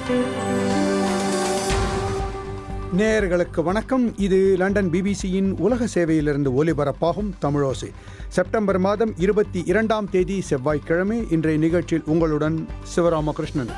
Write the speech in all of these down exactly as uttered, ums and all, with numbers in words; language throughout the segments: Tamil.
நேயர்களுக்கு வணக்கம். இது லண்டன் பிபிசியின் உலக சேவையிலிருந்து ஒலிபரப்பாகும் தமிழோசை. செப்டம்பர் மாதம் இருபத்தி இரண்டாம் தேதி செவ்வாய்க்கிழமை. இன்றைய நிகழ்ச்சியில் உங்களுடன் சிவராமகிருஷ்ணன்.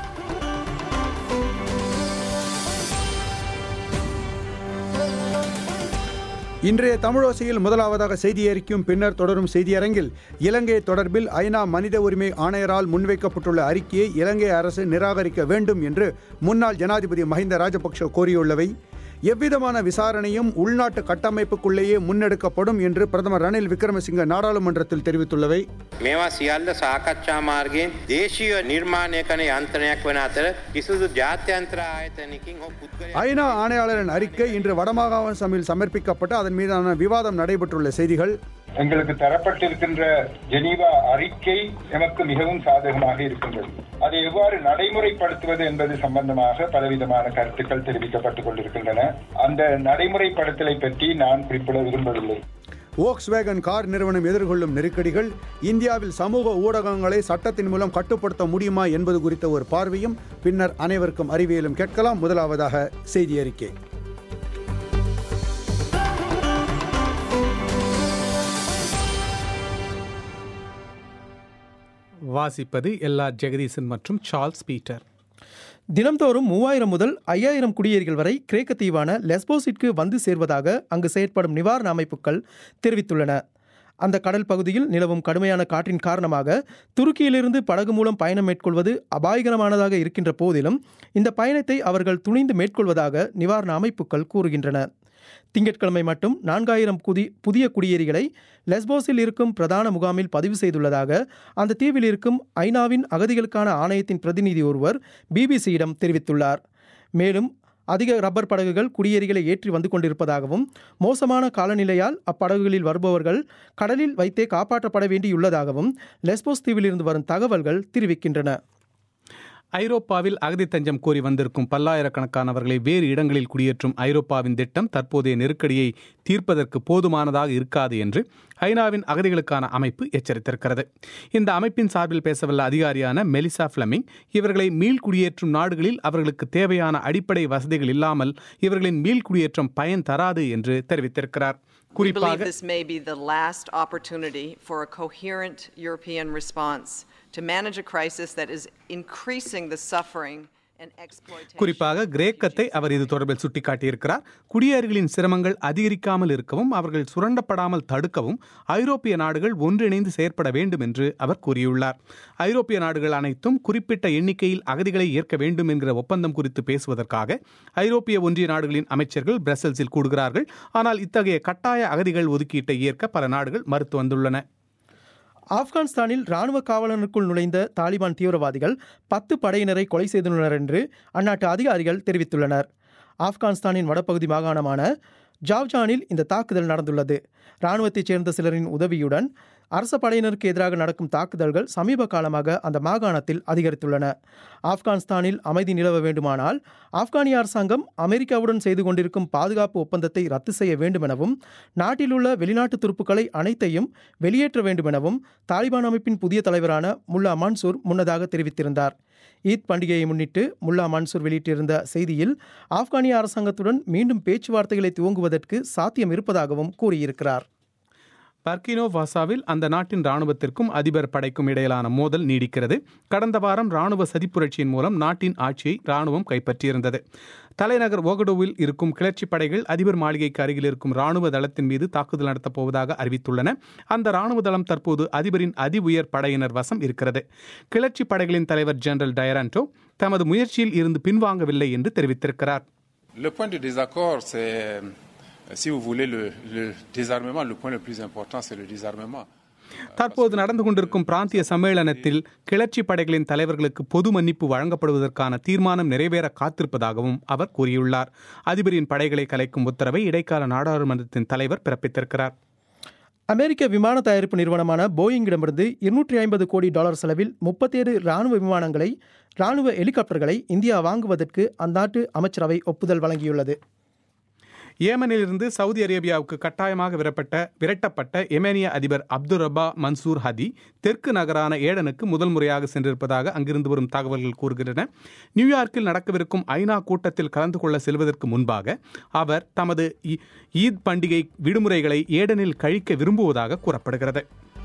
இன்றைய தமிழோசையில் முதலாவதாக செய்தி அறிக்கையும் பின்னர் தொடரும் செய்தியரங்கில் இலங்கை தொடர்பில் ஐநா மனித உரிமை ஆணையரால் முன்வைக்கப்பட்டுள்ள அறிக்கையை இலங்கை அரசு நிராகரிக்க வேண்டும் என்று முன்னாள் ஜனாதிபதி மஹிந்த ராஜபக்ஷ கோரியுள்ளவை, எவ்விதமான விசாரணையும் உள்நாட்டு கட்டமைப்புக்குள்ளேயே முன்னெடுக்கப்படும் என்று பிரதமர் ரணில் விக்ரமசிங்க நாடாளுமன்றத்தில் தெரிவித்துள்ளவை, මේවා සියල්ල සාකච්ඡා මාර්ගයෙන් දේශීය නිර්මාණය කරන යන්ත්‍රණයක් වන අතර කිසිදු ජාත්‍යන්තර ආයතනකින් හෝ පුද්ගලයෙක් ஐநா ஆணையாளரின் அறிக்கை இன்று வடமாகாண சபையில் சமர்ப்பிக்கப்பட்டு அதன் மீதான விவாதம் நடைபெற்றுள்ள செய்திகள், எங்களுக்கு தரப்பட்டிருக்கின்ற ஜெனீவா அறிக்கை எமக்கு மிகவும் சாதகமாக இருக்கின்றது. அதை எவ்வாறு நடைமுறைப்படுத்துவது என்பது சம்பந்தமாக பலவிதமான கருத்துக்கள் தெரிவிக்கப்பட்டுக் கொண்டிருக்கின்றன. அந்த நடைமுறைப்படுத்தலை பற்றி நான் குறிப்பிட விரும்பவில்லை. வோக்ஸ்வேகன் கார் நிறுவனம் எதிர்கொள்ளும் நெருக்கடிகள், இந்தியாவில் சமூக ஊடகங்களை சட்டத்தின் மூலம் கட்டுப்படுத்த முடியுமா என்பது குறித்த ஒரு பார்வையும் பின்னர் அனைவருக்கும் அறிவியலும் கேட்கலாம். முதலாவதாக செய்தி அறிக்கை. வாசிப்பது எல்லா ஜெகதீசன் மற்றும் சார்ல்ஸ் பீட்டர். தினம்தோறும் மூவாயிரம் முதல் ஐயாயிரம் குடியேறிகள் வரை கிரேக்க தீவான லெஸ்போஸிற்கு வந்து சேர்வதாக அங்கு செயற்படும் நிவாரண அமைப்புகள் தெரிவித்துள்ளன. அந்த கடல் பகுதியில் நிலவும் கடுமையான காற்றின் காரணமாக துருக்கியிலிருந்து படகு மூலம் பயணம் மேற்கொள்வது அபாயகரமானதாக இருக்கின்ற போதிலும் இந்த பயணத்தை அவர்கள் துணிந்து மேற்கொள்வதாக நிவாரண அமைப்புகள் கூறுகின்றன. திங்கட்கிழமை மட்டும் நான்காயிரம் குதி புதிய குடியேறிகளை லெஸ்போஸில் இருக்கும் பிரதான முகாமில் பதிவு செய்துள்ளதாக அந்த தீவில் இருக்கும் ஐநாவின் அகதிகளுக்கான ஆணையத்தின் பிரதிநிதி ஒருவர் பிபிசியிடம் தெரிவித்துள்ளார். மேலும் அதிக ரப்பர் படகுகள் குடியேறிகளை ஏற்றி வந்து கொண்டிருப்பதாகவும் மோசமான காலநிலையால் அப்படகுகளில் வருபவர்கள் கடலில் வைத்தே காப்பாற்றப்பட வேண்டியுள்ளதாகவும் லெஸ்போஸ் தீவிலிருந்து வரும் தகவல்கள் தெரிவிக்கின்றன. ஐரோப்பாவில் அகதி தஞ்சம் கோரி வந்திருக்கும் பல்லாயிரக்கணக்கானவர்களை வேறு இடங்களில் குடியேற்றும் ஐரோப்பாவின் திட்டம் தற்போதைய நெருக்கடியை தீர்ப்பதற்கு போதுமானதாக இருக்காது என்று ஐநாவின் அகதிகளுக்கான அமைப்பு எச்சரித்திருக்கிறது. இந்த அமைப்பின் சார்பில் பேசவல்ல அதிகாரியான மெலிசா ஃபிளமிங் இவர்களை மீள் குடியேற்றும் நாடுகளில் அவர்களுக்கு தேவையான அடிப்படை வசதிகள் இல்லாமல் இவர்களின் மீள் குடியேற்றம் பயன் தராது என்று தெரிவித்திருக்கிறார். குறிப்பாக this may be the last opportunity for a coherent European response to manage a crisis that is increasing the suffering and exploitation. குறிப்பாக கிரேக்கத்தை அவர் இது தொடர்பில் சுட்டிக்காட்டியிருக்கிறார். குடியேறிகளின் சிரமங்கள் அதிகரிக்காமல் இருக்கவும் அவர்கள் சுரண்டப்படாமல் தடுக்கவும் ஐரோப்பிய நாடுகள் ஒன்றிணைந்து செயற்பட வேண்டும் என்று அவர் கூறியுள்ளார். ஐரோப்பிய நாடுகள் அனைத்தும் குறிப்பிட்ட எண்ணிக்கையில் அகதிகளை ஏற்க வேண்டும் என்கிற ஒப்பந்தம் குறித்து பேசுவதற்காக ஐரோப்பிய ஒன்றிய நாடுகளின் அமைச்சர்கள் பிரசல்ஸில் கூடுகிறார்கள். ஆனால் இத்தகைய கட்டாய அகதிகள் ஒதுக்கீட்டை ஏற்க பல நாடுகள் மறுத்து வந்துள்ளன. ஆப்கானிஸ்தானில் இராணுவ காவலனுக்குள் நுழைந்த தாலிபான் தீவிரவாதிகள் பத்து படையினரை கொலை செய்துள்ளனர் என்று அந்நாட்டு அதிகாரிகள் தெரிவித்துள்ளனர். ஆப்கானிஸ்தானின் வடபகுதி மாகாணமான ஜாவ்ஜானில் இந்த தாக்குதல் நடந்துள்ளது. இராணுவத்தைச் சேர்ந்த சிலரின் உதவியுடன் அரச படையினருக்கு எதிராக நடக்கும் தாக்குதல்கள் சமீப காலமாக அந்த மாகாணத்தில் அதிகரித்துள்ளன. ஆப்கானிஸ்தானில் அமைதி நிலவ வேண்டுமானால் ஆப்கானிய அரசாங்கம் அமெரிக்காவுடன் செய்து கொண்டிருக்கும் பாதுகாப்பு ஒப்பந்தத்தை ரத்து செய்ய வேண்டுமெனவும் நாட்டில் உள்ள வெளிநாட்டு துருப்புக்களை அனைத்தையும் வெளியேற்ற வேண்டுமெனவும் தாலிபான் அமைப்பின் புதிய தலைவரான முல்லா மன்சூர் முன்னதாக தெரிவித்திருந்தார். ஈத் பண்டிகையை முன்னிட்டு முல்லா மன்சூர் வெளியிட்டிருந்த செய்தியில் ஆப்கானிய அரசாங்கத்துடன் மீண்டும் பேச்சுவார்த்தைகளை துவங்குவதற்கு சாத்தியம் இருப்பதாகவும் கூறியிருக்கிறார். பர்கினோ வாசாவில் அந்த நாட்டின் இராணுவத்திற்கும் அதிபர் படைக்கும் இடையிலான மோதல் நீடிக்கிறது. கடந்த வாரம் இராணுவ சதிப்புரட்சியின் மூலம் நாட்டின் ஆட்சியை இராணுவம் கைப்பற்றியிருந்தது. தலைநகர் ஓகடோவில் இருக்கும் கிளர்ச்சி படைகள் அதிபர் மாளிகைக்கு அருகில் இருக்கும் இராணுவ தளத்தின் மீது தாக்குதல் நடத்தப் போவதாக அறிவித்துள்ளன. அந்த இராணுவ தளம் தற்போது அதிபரின் அதி உயர் படையினர் வசம் இருக்கிறது. கிளர்ச்சி படைகளின் தலைவர் ஜெனரல் டயரான்டோ தமது முயற்சியில் இருந்து பின்வாங்கவில்லை என்று தெரிவித்திருக்கிறார். Si vous voulez le, le désarmement, le point le plus important c'est le désarmement. தற்போது நடந்து கொண்டிருக்கும் பிராந்திய சம்மேளனத்தில் கிளர்ச்சி படைகளின் தலைவர்களுக்கு பொது மன்னிப்பு வழங்கப்படுவதற்கான தீர்மானம் நிறைவேற காத்திருப்பதாகவும் அவர் கூறியுள்ளார். அதிபரின் படைகளை கலைக்கும் உத்தரவை இடைக்கால நாடாளுமன்றத்தின் தலைவர் பிறப்பித்திருக்கிறார். அமெரிக்க விமான தயாரிப்பு நிறுவனமான போயிங்கிடமிருந்து இருநூற்றி ஐம்பது கோடி டாலர் செலவில் முப்பத்தேழு இராணுவ விமானங்களை இராணுவ ஹெலிகாப்டர்களை இந்தியா வாங்குவதற்கு அந்நாட்டு அமைச்சரவை ஒப்புதல் வழங்கியுள்ளது. ஏமனிலிருந்து சவுதி அரேபியாவுக்கு கட்டாயமாக விரப்பட்ட விரட்டப்பட்ட எமேனிய அதிபர் அப்துல் ரப்பா மன்சூர் ஹதி தெற்கு நகரான ஏடனுக்கு முதல் முறையாக சென்றிருப்பதாக அங்கிருந்து வரும் தகவல்கள் கூறுகின்றன. நியூயார்க்கில் நடக்கவிருக்கும் ஐநா கூட்டத்தில் கலந்து கொள்ள செல்வதற்கு முன்பாக அவர் தமது ஈத் பண்டிகை விடுமுறைகளை ஏடனில் கழிக்க விரும்புவதாக கூறப்படுகிறது.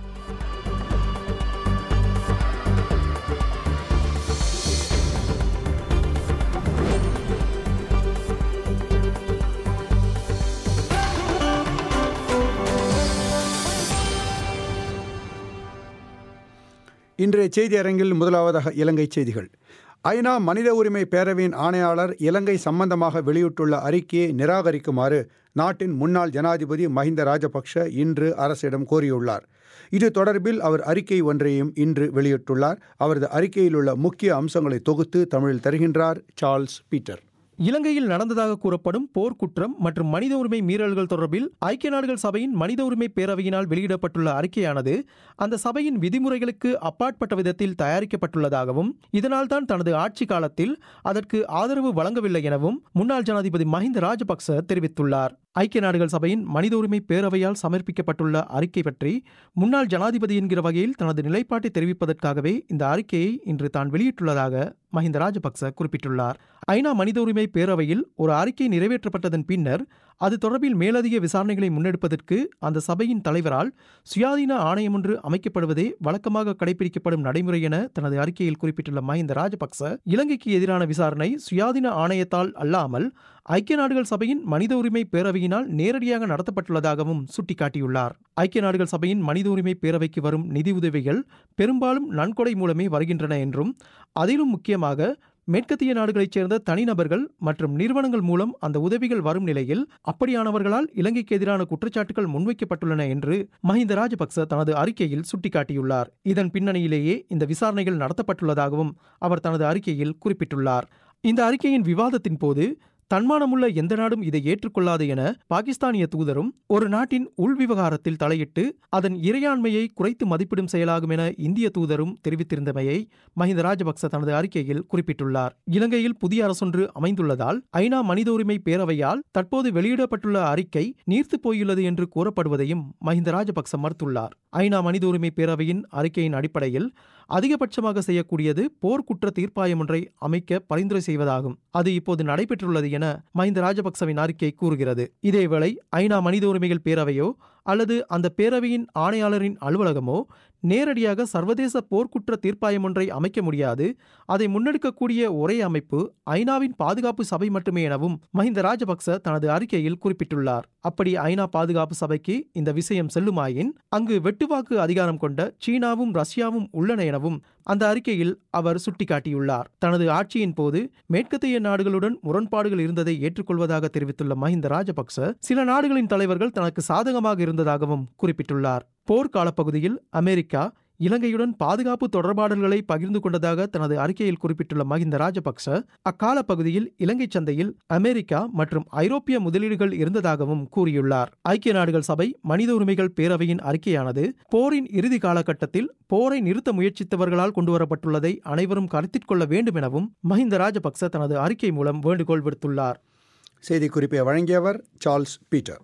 இன்றைய செய்தி அரங்கில் முதலாவதாக இலங்கை செய்திகள். ஐநா மனித உரிமை பேரவையின் ஆணையாளர் இலங்கை சம்பந்தமாக வெளியிட்டுள்ள அறிக்கையை நிராகரிக்குமாறு நாட்டின் முன்னாள் ஜனாதிபதி மஹிந்த ராஜபக்ஷ இன்று அரசிடம் கோரியுள்ளார். இது தொடர்பில் அவர் அறிக்கை ஒன்றையும் இன்று வெளியிட்டுள்ளார். அவரது அறிக்கையில் உள்ள முக்கிய அம்சங்களை தொகுத்து தமிழில் தருகின்றார் சார்ல்ஸ் பீட்டர். இலங்கையில் நடந்ததாக கூறப்படும் போர்க்குற்றம் மற்றும் மனித உரிமை மீறல்கள் தொடர்பில் ஐக்கிய நாடுகள் சபையின் மனித உரிமை பேரவையினால் வெளியிடப்பட்டுள்ள அறிக்கையானது அந்த சபையின் விதிமுறைகளுக்கு அப்பாற்பட்ட விதத்தில் தயாரிக்கப்பட்டுள்ளதாகவும் இதனால்தான் தனது ஆட்சி காலத்தில் அதற்கு ஆதரவு வழங்கவில்லை எனவும் முன்னாள் ஜனாதிபதி மஹிந்த ராஜபக்ச தெரிவித்துள்ளார். ஐக்கிய நாடுகள் சபையின் மனித உரிமை பேரவையால் சமர்ப்பிக்கப்பட்டுள்ள அறிக்கை பற்றி முன்னாள் ஜனாதிபதி என்கிற வகையில் தனது நிலைப்பாட்டை தெரிவிப்பதற்காகவே இந்த அறிக்கையை இன்று தான் வெளியிட்டுள்ளதாக மஹிந்த ராஜபக்ச குறிப்பிட்டுள்ளார். ஐநா மனித உரிமை பேரவையில் ஒரு அறிக்கை நிறைவேற்றப்பட்டதன் பின்னர் அது தொடர்பில் மேலதிக விசாரணைகளை முன்னெடுப்பதற்கு அந்த சபையின் தலைவரால் சுயாதீன ஆணையம் ஒன்று அமைக்கப்படுவதே வழக்கமாக கடைபிடிக்கப்படும் நடைமுறை என தனது அறிக்கையில் குறிப்பிட்டுள்ள மஹிந்த ராஜபக்ச இலங்கைக்கு எதிரான விசாரணை சுயாதீன ஆணையத்தால் அல்லாமல் ஐக்கிய நாடுகள் சபையின் மனித உரிமை பேரவையினால் நேரடியாக நடத்தப்பட்டுள்ளதாகவும் சுட்டிக்காட்டியுள்ளார். ஐக்கிய நாடுகள் சபையின் மனித உரிமை பேரவைக்கு வரும் நிதி உதவிகள் பெரும்பாலும் நன்கொடை மூலமே வருகின்றன என்றும் அதிலும் முக்கியமாக மேற்கத்திய நாடுகளைச் சேர்ந்த தனிநபர்கள் மற்றும் நிறுவனங்கள் மூலம் அந்த உதவிகள் வரும் நிலையில் அப்படியானவர்களால் இலங்கைக்கு எதிரான குற்றச்சாட்டுகள் முன்வைக்கப்பட்டுள்ளன என்று மஹிந்த ராஜபக்ச தனது அறிக்கையில் சுட்டிக்காட்டியுள்ளார். இதன் பின்னணியிலேயே இந்த விசாரணைகள் நடத்தப்பட்டுள்ளதாகவும் அவர் தனது அறிக்கையில் குறிப்பிட்டுள்ளார். இந்த அறிக்கையின் விவாதத்தின் போது தன்மானமுள்ள எந்த நாடும் இதை ஏற்றுக்கொள்ளாது என பாகிஸ்தானிய தூதரும் ஒரு நாட்டின் உள் விவகாரத்தில் தலையிட்டு அதன் இறையாண்மையை குறைத்து மதிப்பிடும் செயலாகும் என இந்திய தூதரும் தெரிவித்திருந்தமையை மஹிந்த ராஜபக்ச தனது அறிக்கையில் குறிப்பிட்டுள்ளார். இலங்கையில் புதிய அரசொன்று அமைந்துள்ளதால் ஐநா மனித உரிமை பேரவையால் தற்போது வெளியிடப்பட்டுள்ள அறிக்கை நீர்த்து போயுள்ளது என்று கூறப்படுவதையும் மஹிந்த ராஜபக்ச மறுத்துள்ளார். ஐநா மனித உரிமை பேரவையின் அறிக்கையின் அடிப்படையில் அதிகபட்சமாக செய்யக்கூடியது போர்க்குற்ற தீர்ப்பாயம் ஒன்றை அமைக்க பரிந்துரை செய்வதாகும். அது இப்போது நடைபெற்றுள்ளது என மஹிந்த ராஜபக்சவின் அறிக்கை கூறுகிறது. இதேவேளை ஐநா மனித உரிமைகள் பேரவையோ அல்லது அந்த பேரவையின் ஆணையாளரின் அலுவலகமோ நேரடியாக சர்வதேச போர்க்குற்ற தீர்ப்பாயம் ஒன்றை அமைக்க முடியாது. அதை முன்னெடுக்கக்கூடிய ஒரே அமைப்பு ஐநாவின் பாதுகாப்பு சபை மட்டுமே எனவும் மஹிந்த ராஜபக்ச தனது அறிக்கையில் குறிப்பிட்டுள்ளார். அப்படி ஐநா பாதுகாப்பு சபைக்கு இந்த விஷயம் செல்லுமாயின் அங்கு வெட்டுவாக்கு அதிகாரம் கொண்ட சீனாவும் ரஷ்யாவும் உள்ளன எனவும் அந்த அறிக்கையில் அவர் சுட்டிக்காட்டியுள்ளார். தனது ஆட்சியின் போது மேற்கத்திய நாடுகளுடன் முரண்பாடுகள் இருந்ததை ஏற்றுக்கொள்வதாக தெரிவித்துள்ள மஹிந்த ராஜபக்ச சில நாடுகளின் தலைவர்கள் தனக்கு சாதகமாக இருந்ததாகவும் குறிப்பிட்டுள்ளார். போர்க்கால பகுதியில் அமெரிக்கா இலங்கையுடன் பாதுகாப்பு தொடர்பாடல்களை பகிர்ந்து கொண்டதாக தனது அறிக்கையில் குறிப்பிட்டுள்ள மஹிந்த ராஜபக்ச அக்கால பகுதியில் இலங்கை சந்தையில் அமெரிக்கா மற்றும் ஐரோப்பிய முதலீடுகள் இருந்ததாகவும் கூறியுள்ளார். ஐக்கிய நாடுகள் சபை மனித உரிமைகள் பேரவையின் அறிக்கையானது போரின் இறுதி காலகட்டத்தில் போரை நிறுத்த முயற்சித்தவர்களால் கொண்டுவரப்பட்டுள்ளதை அனைவரும் கருத்தில் கொள்ள வேண்டும் எனவும் மஹிந்த ராஜபக்ச தனது அறிக்கை மூலம் வேண்டுகோள் விடுத்துள்ளார். செய்திக்குறிப்பை வழங்கியவர் சார்ல்ஸ் பீட்டர்.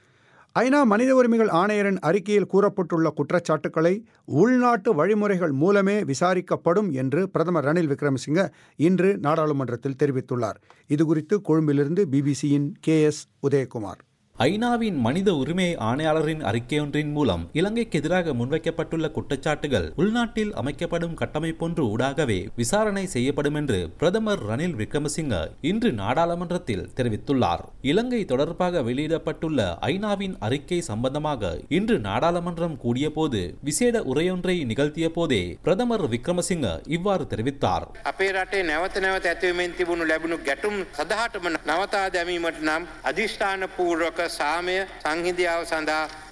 ஐநா மனித உரிமைகள் ஆணையரின் அறிக்கையில் கூறப்பட்டுள்ள குற்றச்சாட்டுக்களை உள்நாட்டு வழிமுறைகள் மூலமே விசாரிக்கப்படும் என்று பிரதமர் ரணில் விக்ரமசிங்க இன்று நாடாளுமன்றத்தில் தெரிவித்துள்ளார். இதுகுறித்து கொழும்பிலிருந்து பிபிசியின் கே எஸ் உதயகுமார். ஐநாவின் மனித உரிமை ஆணையாளரின் அறிக்கையொன்றின் மூலம் இலங்கைக்கு எதிராக முன்வைக்கப்பட்டுள்ள குற்றச்சாட்டுகள் உள்நாட்டில் அமைக்கப்படும் கட்டமைப்பொன்று ஊடாகவே விசாரணை செய்யப்படும் என்று பிரதமர் ரணில் விக்ரமசிங்க இன்று நாடாளுமன்றத்தில் தெரிவித்துள்ளார். இலங்கை தொடர்பாக வெளியிடப்பட்டுள்ள ஐநாவின் அறிக்கை சம்பந்தமாக இன்று நாடாளுமன்றம் கூடிய போது விசேட உரையொன்றை நிகழ்த்திய போதே பிரதமர் விக்ரமசிங்க இவ்வாறு தெரிவித்தார். අපේ රටේ නැවත නැවත ඇතිවෙමින් තිබුණු ලැබුණු ගැටුම් සදහටම නවතා දැමීමට නම් අධිෂ්ඨාන පූර්වක සාමය සංහිඳියාව සඳහා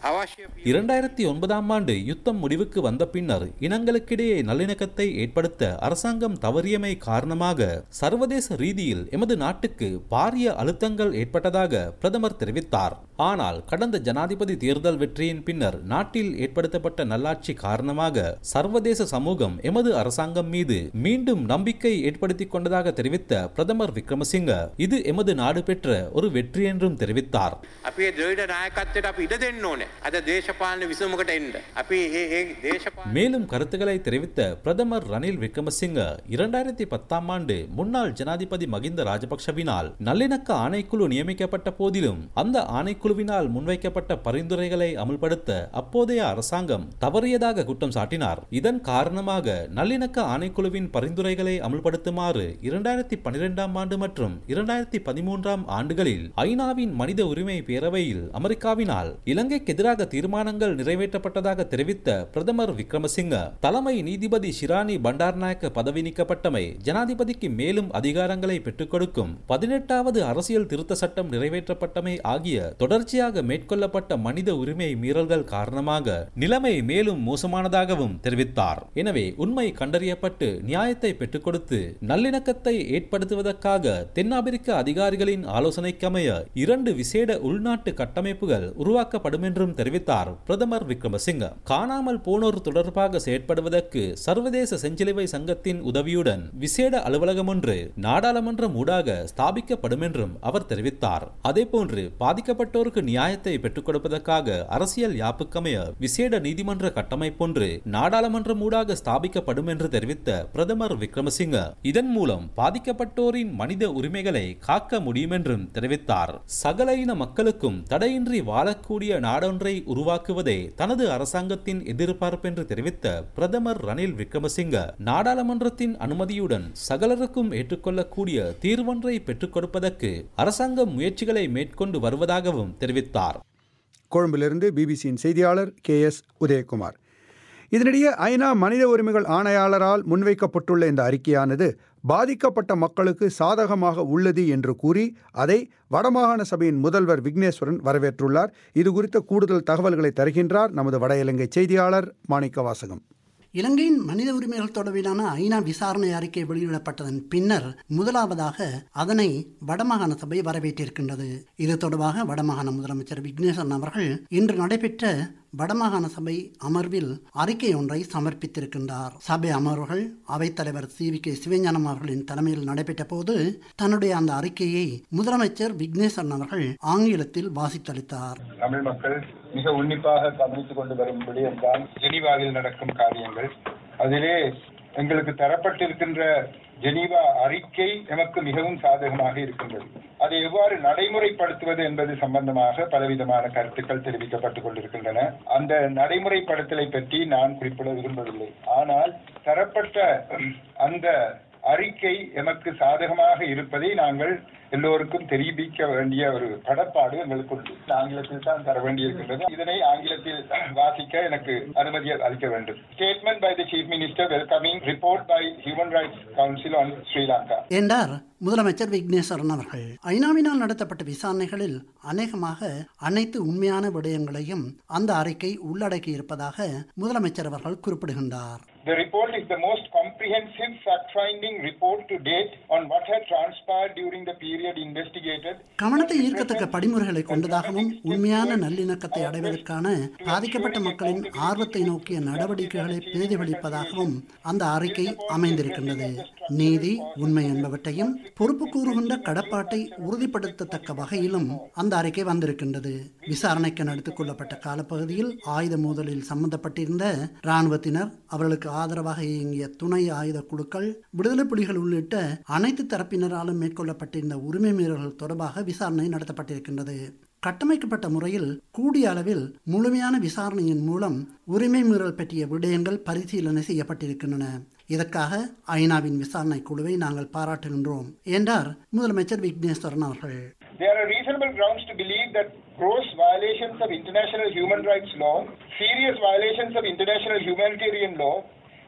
අවශ්‍ය இரண்டாயிரத்தி ஒன்பதாம் ஆண்டு யுத்தம் முடிவுக்கு வந்த பின்னர் இனங்களுக்கிடையே நல்லிணக்கத்தை ஏற்படுத்த அரசாங்கம் தவறியமை காரணமாக சர்வதேச ரீதியில் எமது நாட்டுக்கு பாரிய அழுத்தங்கள் ஏற்பட்டதாக பிரதமர் தெரிவித்தார். ஆனால் கடந்த ஜனாதிபதி தேர்தல் வெற்றியின் பின்னர் நாட்டில் ஏற்படுத்தப்பட்ட நல்லாட்சி காரணமாக சர்வதேச சமூகம் எமது அரசாங்கம் மீது மீண்டும் நம்பிக்கை ஏற்படுத்திக் கொண்டதாக தெரிவித்த பிரதமர் விக்ரமசிங்க இது எமது நாடு பெற்ற ஒரு வெற்றி என்றும் தெரிவித்தார். අපේ ද්‍රවිඩ නායකත්වයට අපි ඉඩ දෙන්න ඕනේ. අද දේශපාලන විසඳුමකට එන්න. අපි ඒ ඒ දේශපාලන மேலும் கருத்துக்களை தெரிவித்த பிரதமர் ரணில் விக்ரமசிங்க இரண்டாயிரத்தி பத்தாம் ஆண்டு முன்னாள் ஜனாதிபதி மகிந்த ராஜபக்ஷவினால் நல்லிணக்க ஆணைக்குழு நியமிக்கப்பட்ட போதிலும் அந்த ஆணைக்குழுவினால் முன்வைக்கப்பட்ட பரிந்துரைகளை அமல்படுத்த அப்போதைய அரசாங்கம் தவறியதாக குற்றம் சாட்டினார். இதன் காரணமாக நல்லிணக்க ஆணைக்குழுவின் பரிந்துரைகளை அமல்படுத்துமாறு இரண்டாயிரத்தி பனிரெண்டாம் ஆண்டு மற்றும் இரண்டாயிரத்தி பதிமூன்றாம் ஆண்டுகளில் ஐநாவின் மனித உரிமை பேரவையில் அமெரிக்காவினால் இலங்கைக்கு எதிராக தீர்மானங்கள் நிறைவேற்றப்பட்டதாக தெரிவித்த பிரதமர் விக்ரமசிங்க தலைமை நீதிபதி ஷிராணி பண்டார்நாயக்க பதவி நீக்கப்பட்டமை ஜனாதிபதிக்கு மேலும் அதிகாரங்களை பெற்றுக் கொடுக்கும் பதினெட்டாவது அரசியல் திருத்த சட்டம் நிறைவேற்றப்பட்டமை ஆகிய தொடர்ச்சியாக மேற்கொள்ளப்பட்ட மனித உரிமை மீறல்கள் காரணமாக நிலைமை மேலும் மோசமானதாகவும் தெரிவித்தார். எனவே உண்மை கண்டறியப்பட்டு நியாயத்தை பெற்றுக் கொடுத்து நல்லிணக்கத்தை ஏற்படுத்துவதற்காக தென்னாப்பிரிக்க அதிகாரிகளின் ஆலோசனைக்கமைய இரண்டு விசேட உள்நாட்டு கட்டமைப்புகள் உருவாக்கப்படும் என்றும் தெரிவித்தார் பிரதமர் விக்ரமசிங்க. காணாமல் போனோர் தொடர்பாக செயற்படுவதற்கு சர்வதேச செஞ்சிலுவை சங்கத்தின் உதவியுடன் விசேட அலுவலகம் ஒன்று நாடாளுமன்றம் ஊடாக ஸ்தாபிக்கப்படும் என்றும் அவர் தெரிவித்தார். அதேபோன்று பாதிக்கப்பட்டோருக்கு நியாயத்தை பெற்றுக் கொடுப்பதற்காக அரசியல் யாப்புக்கமைய விசேட நீதிமன்ற கட்டமைப்பொன்று நாடாளுமன்றம் ஊடாக ஸ்தாபிக்கப்படும் என்று தெரிவித்த பிரதமர் விக்ரமசிங்க இதன் மூலம் பாதிக்கப்பட்டோரின் மனித உரிமைகளை காக்க முடியும் என்றும் தெரிவித்தார். சகல இன மக்களுக்கும் தடையின்றி வாழக்கூடிய நாடொன்றை உருவாக்குவதே தனது அரசாங்கத்தின் எதிர்பார்ப்பு என்று தெரிவித்த பிரதமர் ரணில் விக்ரமசிங்க நாடாளுமன்றத்தின் அனுமதியுடன் சகலருக்கும் ஏற்றுக்கொள்ளக்கூடிய தீர்வொன்றை பெற்றுக் கொடுப்பதற்கு அரசாங்கம் முயற்சிகளை மேற்கொண்டு வருவதாகவும் தெரிவித்தார். கொழும்பிலிருந்து பிபிசியின் செய்தியாளர் கே எஸ் உதயகுமார். இதனிடையே ஐநா மனித உரிமைகள் ஆணையாளரால் முன்வைக்கப்பட்டுள்ள இந்த அறிக்கையானது பாதிக்கப்பட்ட மக்களுக்கு சாதகமாக உள்ளது என்று கூறி அதை வடமாகாண சபையின் முதல்வர் விக்னேஸ்வரன் வரவேற்றுள்ளார். இது குறித்த கூடுதல் தகவல்களை தருகின்றார் நமது வட இலங்கை செய்தியாளர் மாணிக்கவாசகம். இலங்கையின் மனித உரிமைகள் தொடர்பிலான ஐநா விசாரணை அறிக்கை வெளியிடப்பட்டதன் பின்னர் முதலாவதாக அதனை வடமாகாண சபை வரவேற்றிருக்கின்றது. இது தொடர்பாக வடமாகாண முதலமைச்சர் விக்னேஸ்வரன் அவர்கள் இன்று நடைபெற்ற வடமாகாண சபை அமர்வில் அறிக்கை ஒன்றை சமர்ப்பித்திருக்கின்றார். சபை அமர்வுகள் அவைத்தலைவர் சி வி கே சிவஞானம் அவர்களின் தலைமையில் நடைபெற்ற போது தன்னுடைய அந்த அறிக்கையை முதலமைச்சர் விக்னேஸ்வரன் அவர்கள் ஆங்கிலத்தில் வாசித்தளித்தார். தமிழ் மக்கள் மிக உன்னிப்பாக கவனித்துக் கொண்டு வரும் விடயம்தான் ஜெனீவாவில் நடக்கும் காரியங்கள். அதிலே எங்களுக்கு தரப்பட்டிருக்கின்ற ஜெனீவா அறிக்கை எமக்கு மிகவும் சாதகமாக இருக்கின்றது. அதை எவ்வாறு நடைமுறைப்படுத்துவது என்பது சம்பந்தமாக பலவிதமான கருத்துக்கள் தெரிவிக்கப்பட்டுக் கொண்டிருக்கின்றன. அந்த நடைமுறைப்படுத்தலை பற்றி நான் குறிப்பிட விரும்பவில்லை. ஆனால் தரப்பட்ட அந்த அறிக்கை எமக்கு சாதகமாக இருப்பதை நாங்கள் எல்லோருக்கும் தெரிவிக்க வேண்டிய ஒரு கடப்பாடு எங்களுக்கு உண்டு. ஆங்கிலத்தில் தான் தர வேண்டியிருக்கின்றது. இதனை ஆங்கிலத்தில் வாசிக்க எனக்கு அனுமதி அளிக்க வேண்டும். Statement by the chief minister welcoming report by human rights council on Sri Lanka என்றார் முதலமைச்சர் விக்னேஸ்வரன் அவர்கள். ஐநாவினால் நடத்தப்பட்ட விசாரணைகளில் அநேகமாக அனைத்து உண்மையான விடயங்களையும் அந்த அறிக்கை உள்ளடக்கி இருப்பதாக முதலமைச்சர் அவர்கள் குறிப்பிடுகின்றார். The report is the most comprehensive fact-finding report to date on what had transpired during the period investigated. கவனத்தை ஈர்க்கத்தக்க படிமுறைகளை கொண்டதாகவும் உண்மையான நல்லிணக்கத்தை அடைவதற்கான பாதிக்கப்பட்ட மக்களின் ஆர்வத்தை நோக்கிய நடவடிக்கைகளை பிரதிபலிப்பதாகவும் அந்த அறிக்கை அமைந்திருக்கின்றது. நீதி, உண்மை என்பவற்றையும் பொறுப்பு கூறுகின்ற கடப்பாட்டை உறுதிப்படுத்தத்தக்க வகையிலும் அந்த அறிக்கை வந்திருக்கின்றது. விசாரணைக்கு எடுத்துக் கொள்ளப்பட்ட காலப்பகுதியில் ஆயுத மோதலில் சம்பந்தப்பட்டிருந்த இராணுவத்தினர், அவர்களுக்கு ஆதரவாக இயங்கிய துணை ஆயுத குழுக்கள், விடுதலை புலிகள் உள்ளிட்ட அனைத்து தரப்பினராலும் மேற்கொள்ளப்பட்டிருந்த உரிமை மீறல்கள் தொடர்பாக விசாரணை நடத்தப்பட்டிருக்கின்றது. கட்டமைக்கப்பட்ட முறையில் கூடிய அளவில் முழுமையான விசாரணையின் மூலம் உரிமை மீறல் பற்றிய விடயங்கள் பரிசீலனை செய்யப்பட்டிருக்கின்றன. இதற்காக ஐநாவின் விசாரணை குழுவை நாங்கள் பாராட்டுகின்றோம் என்றார் முதலமைச்சர் விக்னேஸ்வரன் அவர்கள். There are reasonable grounds to believe that gross violations of international human rights law, serious violations of international humanitarian law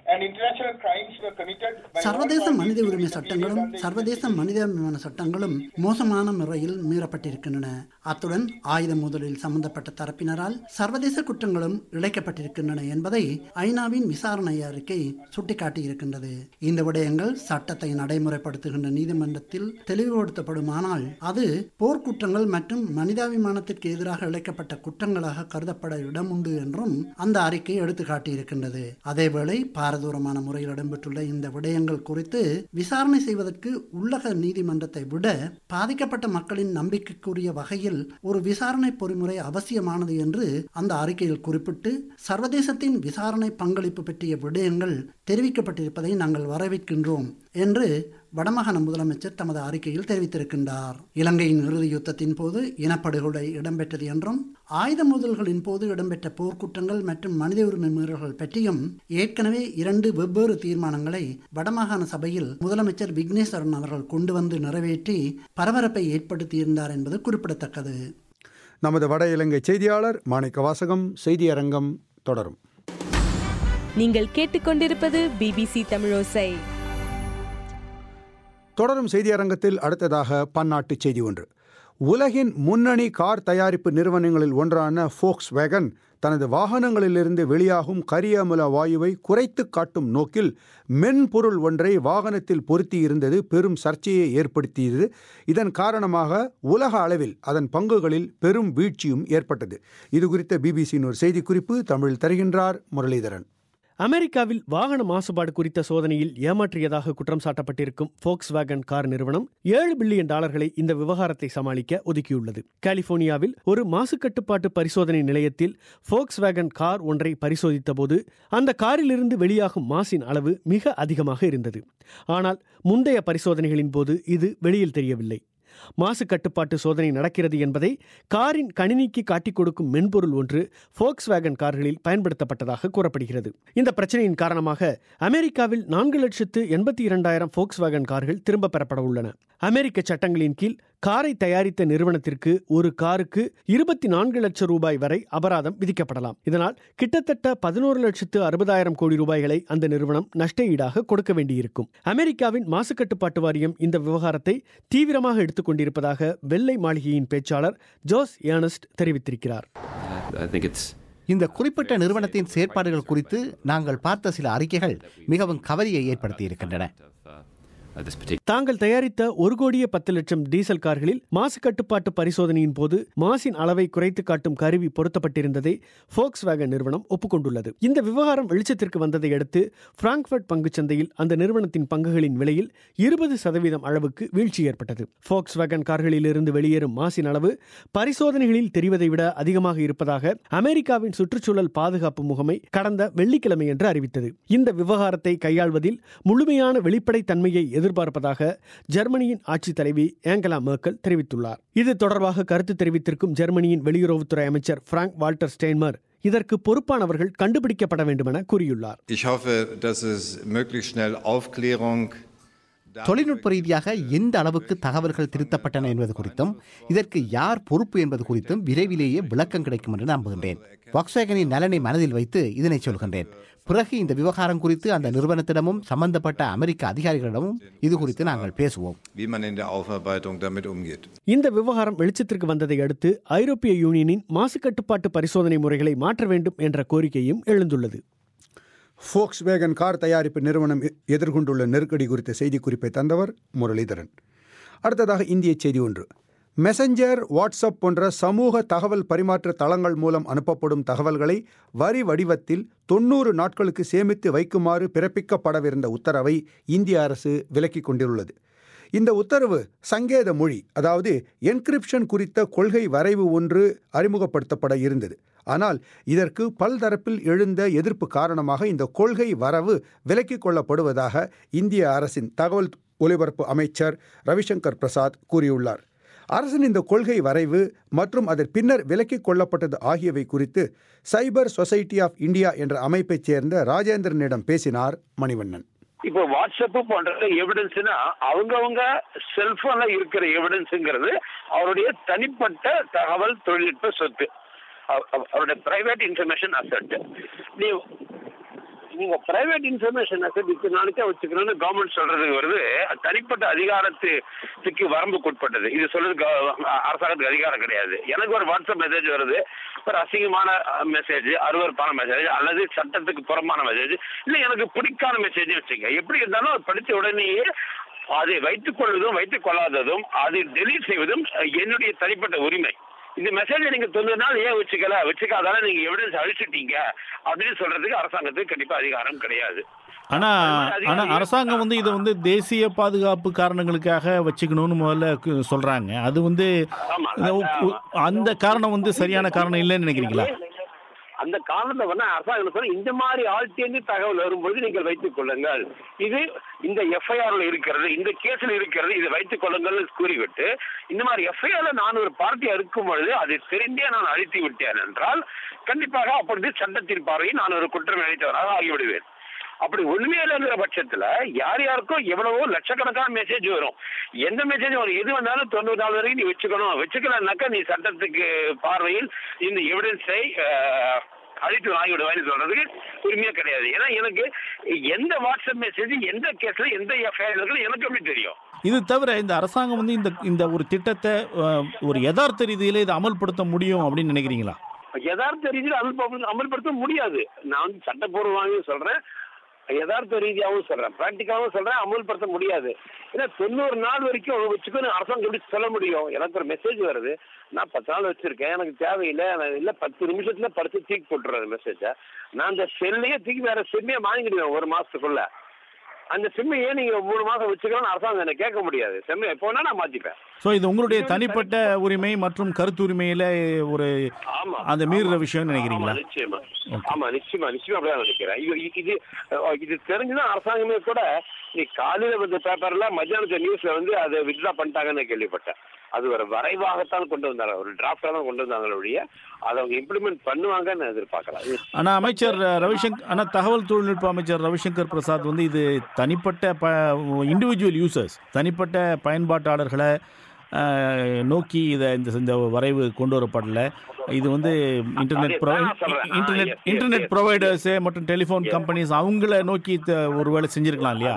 and international crimes were committed by சர்வதேச மனித உரிமை சட்டங்களும் சர்வதேச மனிதாபிமான சட்டங்களும் மோசமான முறையில் மீறப்பட்டிருக்கின்றன. அத்துடன் ஆயுத மோதலில் சம்பந்தப்பட்ட தரப்பினரால் சர்வதேச குற்றங்களும் இழைக்கப்பட்டிருக்கின்றன என்பதை ஐநாவின் விசாரணை அறிக்கை சுட்டிக்காட்டியிருக்கின்றது. இந்த விடயங்கள் சட்டத்தை நடைமுறைப்படுத்துகின்ற நீதிமன்றத்தில் தெளிவுபடுத்தப்படுமானால் அது போர்க்குற்றங்கள் மற்றும் மனிதாபிமானத்திற்கு எதிராக இழைக்கப்பட்ட குற்றங்களாக கருதப்பட இடம் உண்டு என்றும் அந்த அறிக்கை எடுத்து காட்டியிருக்கின்றது. அதேவேளை பாரதூரமான முறையில் இடம்பெற்றுள்ள இந்த விடயங்கள் குறித்து விசாரணை செய்வதற்கு உள்ளக நீதிமன்றத்தை விட பாதிக்கப்பட்ட மக்களின் நம்பிக்கைக்குரிய வகையில் ஒரு விசாரணை பொறிமுறை அவசியமானது என்று அந்த அறிக்கையில் குறிப்பிட்டு சர்வதேசத்தின் விசாரணை பங்களிப்பு பற்றிய விடயங்கள் தெரிவிக்கப்பட்டிருப்பதை நாங்கள் வரவேற்கின்றோம் என்று வடமாகாண முதலமைச்சர் தமது அறிக்கையில் தெரிவித்திருக்கின்றார். இலங்கையின் இறுதி யுத்தத்தின் போது இனப்படுகொலை இடம்பெற்றது என்றும் ஆயுத மோதல்களின் போது இடம்பெற்ற போர்க்குற்றங்கள் மற்றும் மனித உரிமை மீறல்கள் பற்றியும் ஏற்கனவே இரண்டு வெவ்வேறு தீர்மானங்களை வடமாகாண சபையில் முதலமைச்சர் விக்னேஸ்வரன் அவர்கள் கொண்டு வந்து நிறைவேற்றி பரபரப்பை ஏற்படுத்தியிருந்தார் என்பது குறிப்பிடத்தக்கது. நமது வட இலங்கை செய்தியாளர் மாணிக்க வாசகம். செய்தி அரங்கம் தொடரும். நீங்கள் கேட்டுக்கொண்டிருப்பது பிபிசி தமிழோசை. தொடரும் செய்தி அரங்கத்தில் அடுத்ததாக பன்னாட்டு செய்தி ஒன்று. உலகின் முன்னணி கார் தயாரிப்பு நிறுவனங்களில் ஒன்றான ஃபோக்ஸ் வேகன் தனது வாகனங்களிலிருந்து வெளியாகும் கரியமில வாயுவை குறைத்து காட்டும் நோக்கில் மென்பொருள் ஒன்றை வாகனத்தில் பொருத்தி இருந்தது பெரும் சர்ச்சையை ஏற்படுத்தியது. இதன் காரணமாக உலக அளவில் அதன் பங்குகளில் பெரும் வீழ்ச்சியும் ஏற்பட்டது. இது குறித்த பிபிசியின் ஒரு செய்திக்குறிப்பு தமிழில் தருகின்றார் முரளிதரன். அமெரிக்காவில் வாகன மாசுபாடு குறித்த சோதனையில் ஏமாற்றியதாக குற்றம் சாட்டப்பட்டிருக்கும் ஃபோக்ஸ் வேகன் கார் நிறுவனம் ஏழு பில்லியன் டாலர்களை இந்த விவகாரத்தை சமாளிக்க ஒதுக்கியுள்ளது. கலிபோர்னியாவில் ஒரு மாசு கட்டுப்பாட்டு பரிசோதனை நிலையத்தில் ஃபோக்ஸ் வேகன் கார் ஒன்றை பரிசோதித்த போது அந்த காரிலிருந்து வெளியாகும் மாசின் அளவு மிக அதிகமாக இருந்தது. ஆனால் முந்தைய பரிசோதனைகளின் போது இது வெளியில் தெரியவில்லை. மாசு கட்டுப்பாட்டு சோதனை நடக்கிறது என்பதை காரின் கணினிக்கு காட்டிக் கொடுக்கும் மென்பொருள் ஒன்று ஃபோக்ஸ் வேகன் கார்களில் பயன்படுத்தப்பட்டதாக கூறப்படுகிறது. இந்த பிரச்சனையின் காரணமாக அமெரிக்காவில் நான்கு லட்சத்து எண்பத்தி இரண்டாயிரம் ஃபோக்ஸ் வேகன் கார்கள் திரும்ப பெறப்பட உள்ளன. அமெரிக்க சட்டங்களின் கீழ் காரை தயாரித்த நிறுவனத்திற்கு ஒரு காருக்கு இருபத்தி நான்கு லட்சம் ரூபாய் வரை அபராதம் விதிக்கப்படலாம். இதனால் கிட்டத்தட்ட பதினோரு லட்சத்து அறுபதாயிரம் கோடி ரூபாய்களை அந்த நிறுவனம் நஷ்ட ஈடாக கொடுக்க வேண்டியிருக்கும். அமெரிக்காவின் மாசு கட்டுப்பாட்டு வாரியம் இந்த விவகாரத்தை தீவிரமாக எடுத்துக் கொண்டிருப்பதாக வெள்ளை மாளிகையின் பேச்சாளர் ஜோஸ் ஏர்னஸ்ட் தெரிவித்திருக்கிறார். இந்த குறிப்பிட்ட நிறுவனத்தின் செயற்பாடுகள் குறித்து நாங்கள் பார்த்த சில அறிக்கைகள் மிகவும் கவலையை ஏற்படுத்தியிருக்கின்றன. தாங்கள் தயாரித்த ஒரு கோடியே பத்து லட்சம் டீசல் கார்களில் மாசு கட்டுப்பாட்டு பரிசோதனையின் போது மாசின் அளவை குறைத்து காட்டும் கருவி பொருத்தப்பட்டிருந்ததை ஃபோக்ஸ் வேகன் நிறுவனம் ஒப்புக்கொண்டுள்ளது. இந்த விவகாரம் வெளிச்சத்திற்கு வந்ததை அடுத்து பிராங்க்ஃபர்ட் பங்குச்சந்தையில் அந்த நிறுவனத்தின் பங்குகளின் விலையில் இருபது சதவீதம் அளவுக்கு வீழ்ச்சி ஏற்பட்டது. ஃபோக்ஸ் வேகன் கார்களிலிருந்து வெளியேறும் மாசின் அளவு பரிசோதனைகளில் தெரிவதை விட அதிகமாக இருப்பதாக அமெரிக்காவின் சுற்றுச்சூழல் பாதுகாப்பு முகமை கடந்த வெள்ளிக்கிழமை என்று அறிவித்தது. இந்த விவகாரத்தை கையாள்வதில் முழுமையான வெளிப்படைத்தன்மையை எதிர்பார்ப்பதாக ஜெர்மனியின் ஆட்சித் தலைவி ஏங்கலா மெர்க்கல் தெரிவித்துள்ளார். இது தொடர்பாக கருத்து தெரிவித்திருக்கும் ஜெர்மனியின் வெளியுறவுத்துறை அமைச்சர் பிராங்க் வால்டர் ஸ்டெய்ன்மர் இதற்கு பொறுப்பானவர்கள் கண்டுபிடிக்கப்பட வேண்டும் என கூறியுள்ளார். தொழில்நுட்ப ரீதியாக எந்த அளவுக்கு தகவல்கள் திருத்தப்பட்டன என்பது குறித்தும் இதற்கு யார் பொறுப்பு என்பது குறித்தும் விரைவிலேயே விளக்கம் கிடைக்கும் என்று நம்புகின்றேன். வாக்ஸ்வேகனின் நலனை மனதில் வைத்து இதனை சொல்கின்றேன். பிறகு இந்த விவகாரம் குறித்து அந்த நிறுவனத்திடமும் சம்பந்தப்பட்ட அமெரிக்க அதிகாரிகளிடமும் இது குறித்து நாங்கள் பேசுவோம். இந்த விவகாரம் வெளிச்சத்திற்கு வந்ததை அடுத்து ஐரோப்பிய யூனியனின் மாசு கட்டுப்பாட்டு பரிசோதனை முறைகளை மாற்ற வேண்டும் என்ற கோரிக்கையும் எழுந்துள்ளது. ஃபோக்ஸ் வேகன் கார் தயாரிப்பு நிறுவனம் எதிர்கொண்டுள்ள நெருக்கடி குறித்த செய்திக்குறிப்பை தந்தவர் முரளிதரன். அடுத்ததாக இந்திய செய்தி ஒன்று. மெசஞ்சர், வாட்ஸ்அப் போன்ற சமூக தகவல் பரிமாற்ற தளங்கள் மூலம் அனுப்பப்படும் தகவல்களை வரி வடிவத்தில் தொன்னூறு நாட்களுக்கு சேமித்து வைக்குமாறு பிறப்பிக்கப்படவிருந்த உத்தரவை இந்திய அரசு விலக்கிக் கொண்டுள்ளது. இந்த உத்தரவு சங்கேத மொழி, அதாவது என்கிரிப்ஷன் குறித்த கொள்கை வரைவு ஒன்று அறிமுகப்படுத்தப்பட இருந்தது. ஆனால் இதற்கு பல்தரப்பில் எழுந்த எதிர்ப்பு காரணமாக இந்த கொள்கை வரவு விலக்கிக் கொள்ளப்படுவதாக இந்திய அரசின் தகவல் ஒலிபரப்பு அமைச்சர் ரவிசங்கர் பிரசாத் கூறியுள்ளார். அரசின் இந்த கொள்கை வரைவு மற்றும் அதன் பின்னர் விலக்கிக் கொள்ளப்பட்டது ஆகியவை குறித்து சைபர் சொசைட்டி ஆஃப் இந்தியா என்ற அமைப்பைச் சேர்ந்த ராஜேந்திரனிடம் பேசினார் மணிவண்ணன். இப்போ வாட்ஸ்அப் போன்ற எவிடன்ஸ்னா அவங்கவுங்க செல்போன்ல இருக்கிற எவிடன்ஸுங்கிறது அவருடைய தனிப்பட்ட தகவல் தொழில்நுட்ப சொத்து, அவருடைய பிரைவேட் இன்ஃபர்மேஷன் அசெட். நீ நீங்க பிரைவேட் இன்ஃபர்மேஷன் இத்தனை நாளைக்கு வச்சுக்கணும்னு கவர்மெண்ட் சொல்றது வருது. தனிப்பட்ட அதிகாரத்துக்கு வரம்புக்குட்பட்டது. இது சொல்றது அரசாங்கத்துக்கு அதிகாரம் கிடையாது. எனக்கு ஒரு வாட்ஸ்அப் மெசேஜ் வருது, ஒரு அசிங்கமான மெசேஜ், அருவருப்பான மெசேஜ் அல்லது சட்டத்துக்கு புறம்பான மெசேஜ், இல்ல எனக்கு பிடிக்காத மெசேஜ் வச்சுங்க. எப்படி இருந்தாலும் அது படித்த உடனேயே அதை வைத்துக் கொள்வதும் வைத்துக் கொள்ளாததும் அதை டெலீட் செய்வதும் என்னுடைய தனிப்பட்ட உரிமை. இந்த மெசேஜை நீங்க தொண்ணூறு நாள் ஏன் வச்சுக்கல வச்சுக்காதால நீங்க எவிடன்ஸ் அழிச்சிட்டீங்க அப்படின்னு சொல்றதுக்கு அரசாங்கத்துக்கு கண்டிப்பா அதிகாரம் கிடையாது. ஆனா ஆனா அரசாங்கம் வந்து இதை வந்து தேசிய பாதுகாப்பு காரணங்களுக்காக வச்சுக்கணும்னு முதல்ல சொல்றாங்க. அது வந்து அந்த காரணம் வந்து சரியான காரணம் இல்லைன்னு நினைக்கிறீங்களா? அந்த காரணத்தை வந்து அரசாங்கம் சொல்ல இந்த மாதிரி ஆழ்த்தேர்ந்து தகவல் வரும்போது நீங்கள் வைத்துக் கொள்ளுங்கள், இது இந்த எஃப்ஐஆர்ல இருக்கிறது, இந்த கேஸ்ல இருக்கிறது, இதை வைத்துக் கொள்ளுங்கள் கூறிவிட்டு இந்த மாதிரி எஃப்ஐஆர்ல நான் ஒரு பார்ட்டியா இருக்கும் பொழுது அதை தெரிந்தே நான் அழித்து விட்டேன் என்றால் கண்டிப்பாக அப்பொழுது சட்டத்தின் பார்வையில் நான் ஒரு குற்றம் அளித்தவராக ஆகிவிடுவேன். அப்படி உண்மையில பட்சத்துல யார் யாருக்கும் எவ்வளவோ லட்சக்கணக்கான மெசேஜ் வரும். எந்த மெசேஜ் வரும், எது வந்தாலும் தொண்ணூறு நாள் வரைக்கும் நீ வச்சுக்கணும், வச்சுக்கலன்னாக்கா நீ சட்டத்துக்கு பார்வையில் இந்த எவிடன்ஸை அழித்து வாங்கிவிடுவான்னு சொல்றதுக்கு உரிமையே கிடையாது. ஏன்னா எனக்கு எந்த வாட்ஸ்அப் மெசேஜ் எந்த கேஸ்ல எந்த எஃப்ஐஆர் இருக்கு எனக்கு எப்படி தெரியும்? இது தவிர இந்த அரசாங்கம் வந்து இந்த இந்த ஒரு திட்டத்தை ஒரு யதார்த்த ரீதியில இதை அமல்படுத்த முடியும் அப்படின்னு நினைக்கிறீங்களா? யதார்த்த ரீதியில் அமல் அமல்படுத்த முடியாது. நான் வந்து சட்டப்பூர்வமாகவும் சொல்றேன், யதார்த்த ரீதியாகவும் சொல்றேன், பிராக்டிக்காகவும் சொல்றேன், அமல்படுத்த முடியாது. ஏன்னா தொண்ணூறு நாள் வரைக்கும் வச்சுக்கணும் அரசாங்கம் எப்படி சொல்ல முடியும்? எனக்கு ஒரு மெசேஜ் வருது, நான் பத்து நாள் வச்சிருக்கேன், எனக்கு தேவையில்லை, இல்லை பத்து நிமிஷத்துல படிச்சு தூக்கி போட்டுறேன் மெசேஜை. நான் அந்த செல்லையே தூக்கி வேற செல்லையே வாங்கிடுவேன் ஒரு மாசத்துக்குள்ள. அந்த சிம்மையே நீங்க மூணு மாசம் வச்சுக்கணும்னு அரசாங்கம் என்ன கேட்க முடியாது. செம்மை எப்போ வேணா நான் மாத்திப்பேன். ஸோ இது உங்களுடைய தனிப்பட்ட உரிமை மற்றும் கருத்துரிமையில ஒரு அந்த மீறுற விஷயம் நினைக்கிறீங்களா? நிச்சயமா, ஆமா நிச்சயமா நிச்சயமா அப்படிதான் நினைக்கிறேன். இது இது தெரிஞ்சுதான் அரசாங்கமே கூட நீ காலையில வந்து பேப்பர்ல மத்தியானத்து நியூஸ்ல வந்து அதை வித்ட்ரா பண்ணிட்டாங்கன்னு கேள்விப்பட்டேன். அது ஒரு வரைவாகத்தான் கொண்டு வந்தாங்க, ஒரு டிராஃப்டா தான் கொண்டு வந்தாங்க ஒழிய அதை அவங்க இம்ப்ளிமெண்ட் பண்ணுவாங்கன்னு எதிர்பார்க்கலாம். ஆனா அமைச்சர் ரவிசங்கர் ஆனா தகவல் தொழில்நுட்ப அமைச்சர் ரவிசங்கர் பிரசாத் வந்து இது தனிப்பட்ட ப இண்டிவிஜுவல் யூசர்ஸ் தனிப்பட்ட பயன்பாட்டாளர்களை நோக்கி இதை இந்த இந்த வரைவு கொண்டு வரப்படல. இது வந்து இன்டர்நெட் இன்டர்நெட் இன்டர்நெட் ப்ரொவைடர்ஸ் மற்றும் டெலிஃபோன் கம்பெனிஸ் அவங்கள நோக்கி ஒரு வேலை செஞ்சிருக்கலாம் இல்லையா?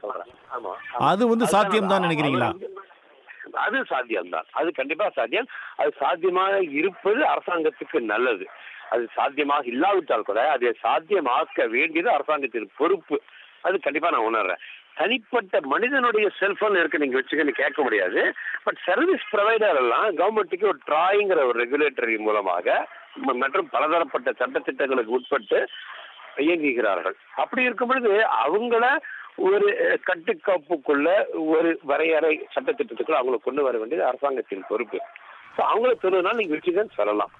அது வந்து சாத்தியம் தான் நினைக்கிறீங்களா? அது சாத்தியம்தான், அது கண்டிப்பா சாத்தியம். அது சாத்தியமாக இருப்பது அரசாங்கத்துக்கு நல்லது. அது சாத்தியமாக இல்லாவிட்டால் கூட அதை சாத்தியமாக்க வேண்டியது அரசாங்கத்தின் பொறுப்பு. அது கண்டிப்பா நான் உணர்றேன். தனிப்பட்ட மனிதனுடைய செல்போன் இருக்கு நீங்க வச்சுக்கன்னு கேட்க முடியாது. பட் சர்வீஸ் ப்ரொவைடர் எல்லாம் கவர்மெண்ட்டுக்கு ஒரு ட்ராயிங்கிற ஒரு ரெகுலேட்டரி மூலமாக மற்றும் பலதரப்பட்ட சட்டத்திட்டங்களுக்கு உட்பட்டு இயங்குகிறார்கள். அப்படி இருக்கும் பொழுது அவங்கள ஒரு கட்டுக்காப்புக்குள்ள ஒரு வரையறை சட்டத்திட்டத்துக்குள்ள அவங்களை கொண்டு வர வேண்டியது அரசாங்கத்தின் பொறுப்பு. அவங்கள தொண்ணூறு நீங்க வச்சுக்கன்னு சொல்லலாம்.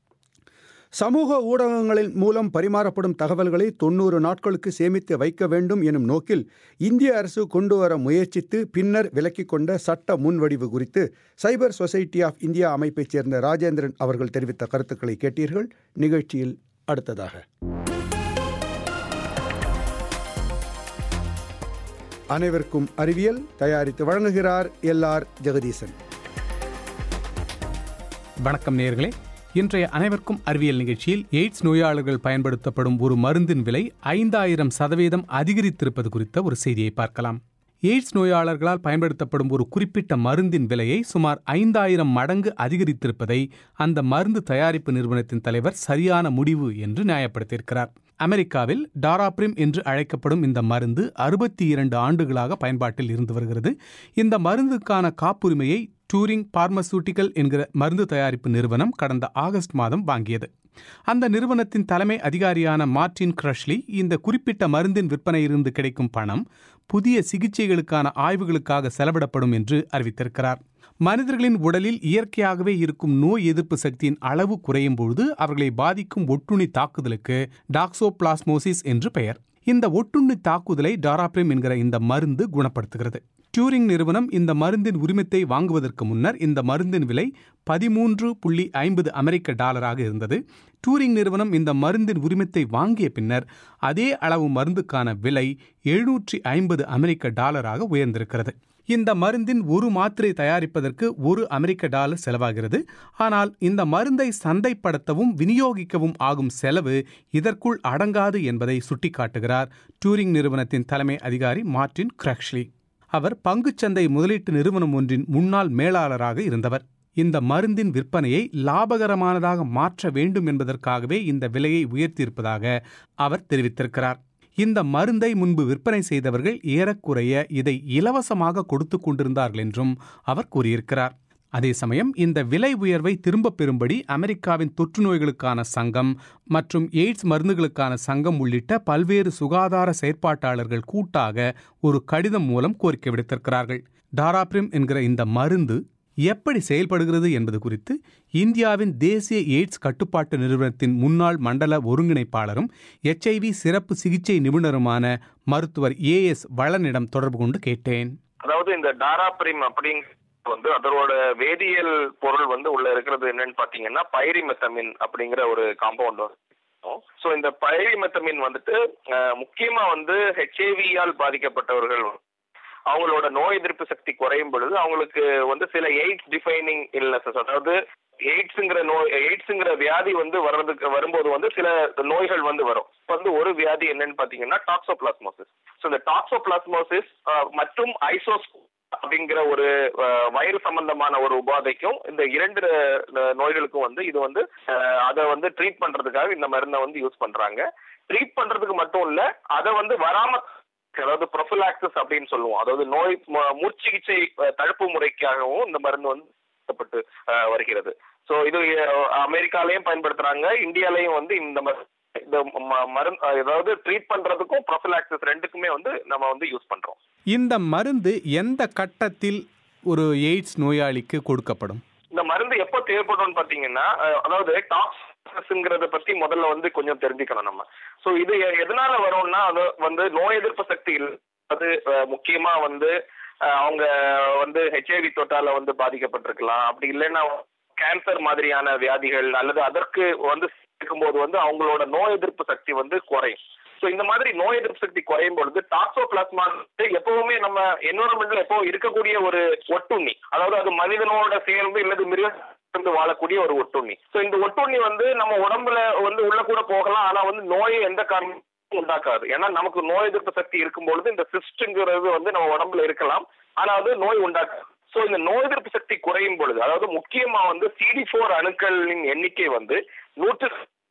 சமூக ஊடகங்களின் மூலம் பரிமாறப்படும் தகவல்களை தொண்ணூறு நாட்களுக்கு சேமித்து வைக்க வேண்டும் எனும் நோக்கில் இந்திய அரசு கொண்டு வர முயற்சித்து பின்னர் விலக்கிக் கொண்ட சட்ட முன்வடிவு குறித்து சைபர் சொசைட்டி ஆஃப் இந்தியா அமைப்பைச் சேர்ந்த ராஜேந்திரன் அவர்கள் தெரிவித்த கருத்துக்களை கேட்டீர்கள். நிகழ்ச்சியில் அடுத்ததாக அனைவருக்கும் அறிவியல் தயாரித்து வழங்குகிறார் எல் ஆர் ஜெகதீசன். வணக்கம் நேயர்களே. இன்றைய அனைவருக்கும் அறிவியல் நிகழ்ச்சியில் எய்ட்ஸ் நோயாளர்கள் பயன்படுத்தப்படும் ஒரு மருந்தின் விலை ஐந்தாயிரம் சதவீதம் அதிகரித்திருப்பது குறித்த ஒரு செய்தியை பார்க்கலாம். எய்ட்ஸ் நோயாளர்களால் பயன்படுத்தப்படும் ஒரு குறிப்பிட்ட மருந்தின் விலையை சுமார் ஐந்தாயிரம் மடங்கு அதிகரித்திருப்பதை அந்த மருந்து தயாரிப்பு நிறுவனத்தின் தலைவர் சரியான முடிவு என்று நியாயப்படுத்தியிருக்கிறார். அமெரிக்காவில் டாராப்ரிம் என்று அழைக்கப்படும் இந்த மருந்து அறுபத்தி இரண்டு ஆண்டுகளாக பயன்பாட்டில் இருந்து வருகிறது. இந்த மருந்துக்கான காப்புரிமையை டூரிங் பார்மசூட்டிக்கல் என்கிற மருந்து தயாரிப்பு நிறுவனம் கடந்த ஆகஸ்ட் மாதம் வாங்கியது. அந்த நிறுவனத்தின் தலைமை அதிகாரியான மார்டின் கிரஷ்லி இந்த குறிப்பிட்ட மருந்தின் விற்பனையிலிருந்து கிடைக்கும் பணம் புதிய சிகிச்சைகளுக்கான ஆய்வுகளுக்காக செலவிடப்படும் என்று அறிவித்திருக்கிறார். மனிதர்களின் உடலில் இயற்கையாகவே இருக்கும் நோய் எதிர்ப்பு சக்தியின் அளவு குறையும் பொழுது அவர்களை பாதிக்கும் ஒட்டுண்ணி தாக்குதலுக்கு டாக்சோபிளாஸ்மோசிஸ் என்று பெயர். இந்த ஒட்டுண்ணி தாக்குதலை டாராப்ரிம் என்கிற இந்த மருந்து குணப்படுத்துகிறது. டியூரிங் நிறுவனம் இந்த மருந்தின் உரிமத்தை வாங்குவதற்கு முன்னர் இந்த மருந்தின் விலை பதிமூன்று புள்ளி ஐம்பது அமெரிக்க டாலராக இருந்தது. டியூரிங் நிறுவனம் இந்த மருந்தின் உரிமத்தை வாங்கிய பின்னர் அதே அளவு மருந்துக்கான விலை எழுநூற்றி ஐம்பது அமெரிக்க டாலராக உயர்ந்திருக்கிறது. இந்த மருந்தின் ஒரு மாத்திரை தயாரிப்பதற்கு ஒரு அமெரிக்க டாலர் செலவாகிறது. ஆனால் இந்த மருந்தை சந்தைப்படுத்தவும் விநியோகிக்கவும் ஆகும் செலவு இதற்குள் அடங்காது என்பதை சுட்டிக்காட்டுகிறார் டியூரிங் நிறுவனத்தின் தலைமை அதிகாரி மார்டின் கிரக்ஷ்லி. அவர் பங்குச்சந்தை முதலீட்டு நிறுவனம் ஒன்றின் முன்னாள் மேலாளராக இருந்தவர். இந்த மருந்தின் விற்பனையை லாபகரமானதாக மாற்ற வேண்டும் என்பதற்காகவே இந்த விலையை உயர்த்தியிருப்பதாக அவர் தெரிவித்திருக்கிறார். இந்த மருந்தை முன்பு விற்பனை செய்தவர்கள் ஏறக்குறைய இதை இலவசமாக கொடுத்து கொண்டிருந்தார்கள் என்றும் அவர் கூறியிருக்கிறார். அதே சமயம் இந்த விலை உயர்வை திரும்பப் பெறும்படி அமெரிக்காவின் தொற்று நோய்களுக்கான சங்கம் மற்றும் எய்ட்ஸ் மருந்துகளுக்கான சங்கம் உள்ளிட்ட பல்வேறு சுகாதார செயற்பாட்டாளர்கள் கூட்டாக ஒரு கடிதம் மூலம் கோரிக்கை விடுத்திருக்கிறார்கள். டாராப்ரிம் என்கிற இந்த மருந்து எப்படி செயல்படுகிறது என்பது குறித்து இந்தியாவின் தேசிய எய்ட்ஸ் கட்டுப்பாட்டு நிறுவனத்தின் முன்னாள் மண்டல ஒருங்கிணைப்பாளரும் எச்ஐவி சிறப்பு சிகிச்சை நிபுணருமான மருத்துவர் ஏ எஸ் வளனிடம் தொடர்பு கொண்டு கேட்டேன். அதாவது இந்த டாராப்ரிம் அப்படிங்க வந்து அதோட வேதியியல் பொருள் வந்து உள்ள இருக்கிறது என்னன்னு பாத்தீங்கன்னா பைரிமெத்தமின் அப்படிங்கிற ஒரு காம்பவுண்ட். ஸோ இந்த பைரிமெத்தமின் வந்துட்டு முக்கியமா வந்து ஹெச்ஐவியால் பாதிக்கப்பட்டவர்கள் அவங்களோட நோய் எதிர்ப்பு சக்தி குறையும் பொழுது அவங்களுக்கு வந்து சில எய்ட்ஸ் டிஃபைனிங் இல்னஸஸ், அதாவது எய்ட்ஸுங்கிற நோய் எய்ட்ஸுங்கிற வியாதி வந்து வர்றதுக்கு வரும்போது வந்து சில நோய்கள் வந்து வரும். வந்து ஒரு வியாதி என்னன்னு பாத்தீங்கன்னா டாக்ஸோபிளாஸ்மோசிஸ். ஸோ இந்த டாக்ஸோபிளாஸ்மோசிஸ் மற்றும் ஐசோஸ் அப்படிங்கிற ஒரு வயிறு சம்பந்தமான ஒரு உபாதைக்கும் இந்த இரண்டு நோய்களுக்கும் வந்து இது வந்து அதை வந்து ட்ரீட் பண்றதுக்காக இந்த மருந்தை வந்து யூஸ் பண்றாங்க. ட்ரீட் பண்றதுக்கு மட்டும் இல்ல, அதை வந்து வராம, அதாவது ப்ரொஃபிலாக்சிஸ் அப்படின்னு சொல்லுவோம், அதாவது நோய் முற்சிகிச்சை தடுப்பு முறைக்காகவும் இந்த மருந்து வந்து பயன்படுத்தப்பட்டு வருகிறது. ஸோ இது அமெரிக்காலையும் பயன்படுத்துறாங்க, இந்தியாலையும் வந்து இந்த இந்த மருந்து, அதாவது ட்ரீட் பண்றதுக்கும் ப்ரொஃபிலாக்சிஸ் ரெண்டுக்குமே வந்து நம்ம வந்து யூஸ் பண்றோம். இந்த மருந்து எந்த கட்டத்தில் ஒரு எய்ட்ஸ் நோயாளிக்கு கொடுக்கப்படும்? இந்த மருந்து எப்போ தேவைப்படும் பாத்தீங்கன்னா, அதாவது டாக்ஸிங்கிறத பத்தி முதல்ல வந்து கொஞ்சம் தெரிஞ்சுக்கணும் நம்ம. ஸோ இது எதனால வரும்னா, அது வந்து நோய் எதிர்ப்பு சக்தி அது முக்கியமா வந்து அவங்க வந்து ஹெச்ஐவி தொற்றால வந்து பாதிக்கப்பட்டிருக்கலாம், அப்படி இல்லைன்னா கேன்சர் மாதிரியான வியாதிகள் அல்லது அதற்கு வந்து இருக்கும்போது வந்து அவங்களோட நோய் எதிர்ப்பு சக்தி வந்து குறையும். ஸோ இந்த மாதிரி நோய் எதிர்ப்பு சக்தி குறையும் பொழுது டாக்ஸோபிளாஸ்மா எப்பவுமே நம்ம என்விரான்மெண்ட்ல எப்போ இருக்கக்கூடிய ஒரு ஒட்டுண்ணி, அதாவது அது மனிதனோட சேர்ந்து இல்லது மிருக வாழக்கூடிய ஒரு ஒட்டுண்ணி. ஸோ இந்த ஒட்டுண்ணி வந்து நம்ம உடம்புல வந்து உள்ள கூட போகலாம், ஆனா வந்து நோயை எந்த காரணம் உண்டாக்காது. ஏன்னா நமக்கு நோய் எதிர்ப்பு சக்தி இருக்கும் பொழுது இந்த சிஸ்ட்ங்கிறது வந்து நம்ம உடம்புல இருக்கலாம், ஆனா அது நோய் உண்டாக்காது. ஸோ இந்த நோய் எதிர்ப்பு சக்தி குறையும் பொழுது, அதாவது முக்கியமா வந்து சிடி போர் அணுக்களின் எண்ணிக்கை வந்து நூற்று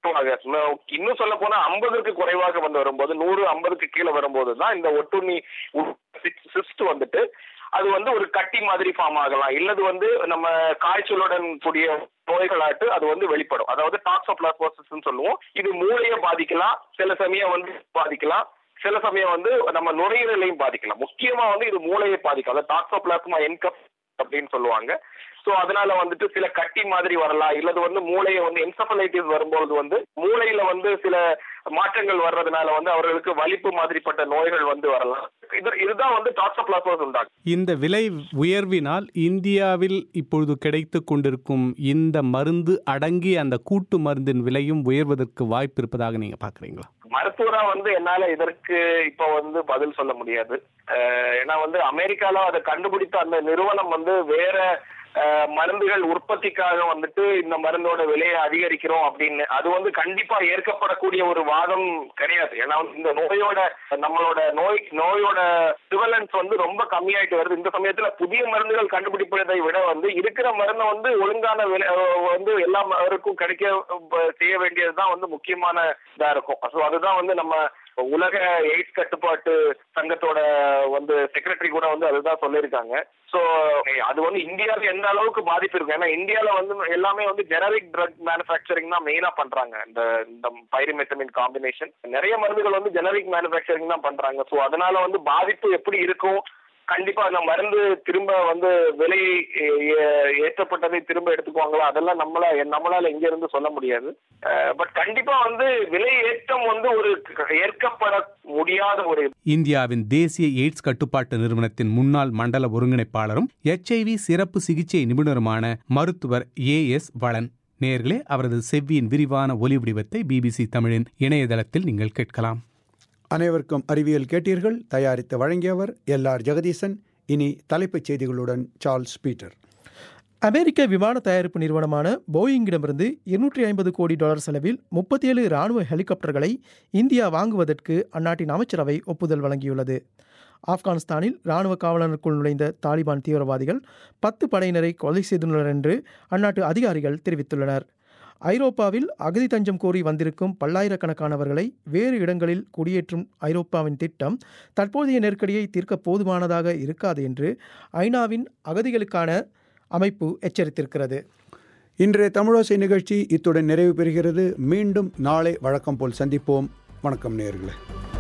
இன்னும் சொல்ல போனா ஐம்பதுக்கு குறைவாக வந்து வரும்போது, நூறு ஐம்பதுக்கு கீழே வரும்போது தான் இந்த ஒட்டுண்ணி சிஸ்ட் வந்துட்டு அது வந்து ஒரு கட்டி மாதிரி ஃபார்ம் ஆகலாம், இல்லது வந்து நம்ம காய்ச்சலுடன் கூடிய நோய்களாட்டு அது வந்து வெளிப்படும். அதாவது டாக்ஸோபிளாஸ்மோசிஸ் சொல்லுவோம். இது மூளையை பாதிக்கலாம், சில சமயம் வந்து பாதிக்கலாம், சில சமயம் வந்து நம்ம நுரையீரலையும் பாதிக்கலாம். முக்கியமா வந்து இது மூளையை பாதிக்கும், அதாவது டாக்ஸோபிளாஸ்மா என்கப் அப்படின்னு சொல்லுவாங்க. சோ அதனால வந்துட்டு சில கட்டி மாதிரி வரலாம், இல்லது வந்து மூளையை வந்து என்செபலைட்டிஸ் வரும்போது வந்து மூளையில வந்து சில மாற்றங்கள் வர்றதுனால வந்து அவர்களுக்கு வலிப்பு மாதிரிப்பட்ட நோய்கள் வந்து வரலாம். இது இதுதான் வந்து டாக்ஸோபிளாஸ்மோசிஸ் உண்டாகும். இந்த விலை உயர்வினால் இந்தியாவில் இப்பொழுது கிடைத்து கொண்டிருக்கும் இந்த மருந்து அடங்கி அந்த கூட்டு மருந்தின் விலையும் உயர்வதற்கு வாய்ப்பு இருப்பதாக நீங்க பாக்குறீங்களா? மருத்துவரா வந்து என்னால இதற்கு இப்ப வந்து பதில் சொல்ல முடியாது. ஏன்னா வந்து அமெரிக்கால அதை கண்டுபிடித்த அந்த நிறுவனம் வந்து வேற மருந்துகள் உற்பத்திக்காக வந்துட்டு இந்த மருந்தோட விலையை அதிகரிக்கிறோம் அப்படின்னு, அது வந்து கண்டிப்பா ஏற்கப்படக்கூடிய ஒரு வாதம் கிடையாது. ஏன்னா இந்த நோயோட நம்மளோட நோய் நோயோட ப்ரிவலன்ஸ் வந்து ரொம்ப கம்மியாயிட்டு வருது. இந்த சமயத்துல புதிய மருந்துகள் கண்டுபிடிப்பதை விட வந்து இருக்கிற மருந்தை வந்து ஒழுங்கான விலை வந்து எல்லாருக்கும் கிடைக்க செய்ய வேண்டியதுதான் வந்து முக்கியமான இதா இருக்கும். ஸோ அதுதான் வந்து நம்ம உலக எய்ட்ஸ் கட்டுப்பாட்டு சங்கத்தோட வந்து செக்ரட்டரி கூட வந்து அதுதான் சொல்லியிருக்காங்க. ஸோ அது வந்து இந்தியாவில் எந்த அளவுக்கு பாதிப்பு இருக்கு, ஏன்னா இந்தியாவில் வந்து எல்லாமே வந்து ஜெனரிக் ட்ரக் மேனுஃபேக்சரிங் தான் மெயினா பண்றாங்க. இந்த இந்த பைரிமெத்தமின் காம்பினேஷன் நிறைய மருந்துகள் வந்து ஜெனரிக் மேனுஃபேக்சரிங் தான் பண்றாங்க. ஸோ அதனால வந்து பாதிப்பு எப்படி இருக்கும் கண்டிப்பா அந்த மருந்து திரும்ப வந்து விலை ஏ- ஏற்றப்பட்டதை திரும்ப எடுத்துக்குவாங்களா, அதெல்லாம் நம்மள நம்மளால இங்க இருந்து சொல்ல முடியாது. பட் கண்டிப்பா வந்து விலை ஏற்றம் வந்து ஒரு ஏற்கப்பட முடியாத ஒரு இந்தியாவின் தேசிய எய்ட்ஸ் கட்டுப்பாட்டு நிறுவனத்தின் முன்னாள் மண்டல ஒருங்கிணைப்பாளரும் எச்ஐவி சிறப்பு சிகிச்சை நிபுணருமான மருத்துவர் ஏ எஸ் வளன். நேர்களே, அவரது செவ்வியின் விரிவான ஒலி வடிவத்தை பிபிசி தமிழின் இணையதளத்தில் நீங்கள் கேட்கலாம். அனைவருக்கும் அறிவியல் கேட்டீர்கள். தயாரித்து வழங்கியவர் எல் ஆர் ஜெகதீசன். இனி தலைப்புச் செய்திகளுடன் சார்ல்ஸ் பீட்டர். அமெரிக்க விமான தயாரிப்பு நிறுவனமான போயிங்கிடமிருந்து இருநூற்றி ஐம்பது கோடி டாலர் செலவில் முப்பத்தி ஏழு இராணுவ ஹெலிகாப்டர்களை இந்தியா வாங்குவதற்கு அந்நாட்டின் அமைச்சரவை ஒப்புதல் வழங்கியுள்ளது. ஆப்கானிஸ்தானில் இராணுவ காவலருக்குள் நுழைந்த தாலிபான் தீவிரவாதிகள் பத்து படையினரை கொலை செய்துள்ளனர் என்று அந்நாட்டு அதிகாரிகள் தெரிவித்துள்ளனர். ஐரோப்பாவில் அகதி தஞ்சம் கோரி வந்திருக்கும் பல்லாயிரக்கணக்கானவர்களை வேறு இடங்களில் குடியேற்றும் ஐரோப்பாவின் திட்டம் தற்போதைய நெருக்கடியை தீர்க்க போதுமானதாக இருக்காது என்று ஐநாவின் அகதிகளுக்கான அமைப்பு எச்சரித்திருக்கிறது. இன்றைய தமிழோசை நிகழ்ச்சி இத்துடன் நிறைவு பெறுகிறது. மீண்டும் நாளை வழக்கம் போல் சந்திப்போம். வணக்கம் நேயர்களே.